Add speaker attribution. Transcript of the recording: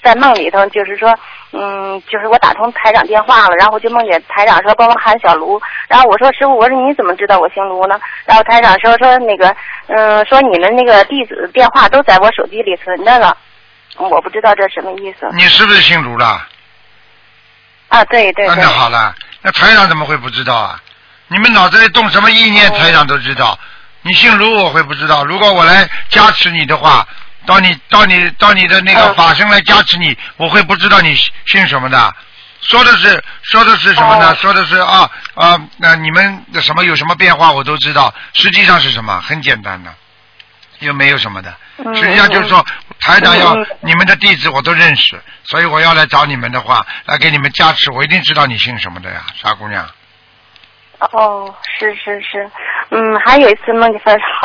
Speaker 1: 在梦里头，就是说，就是我打通台长电话了，然后就梦见台长说帮我喊小卢，然后我说师傅，我说你怎么知道我姓卢呢？然后台长说那个，说你们那个地址电话都在我手机里存着了，我不知道这什么意思。
Speaker 2: 你是不是姓卢了？
Speaker 1: 啊，对对对。
Speaker 2: 那好了，那台长怎么会不知道啊？你们脑子里动什么意念，台长都知道。你姓卢，我会不知道。如果我来加持你的话，到你的那个法身来加持你，我会不知道你姓什么的。说的是什么呢？说的是你们的什么有什么变化我都知道。实际上是什么？很简单的，又没有什么的。实际上就是说，台长要你们的地址我都认识，所以我要来找你们的话，来给你们加持，我一定知道你姓什么的呀，傻姑娘。
Speaker 1: 哦，是，还有一次梦见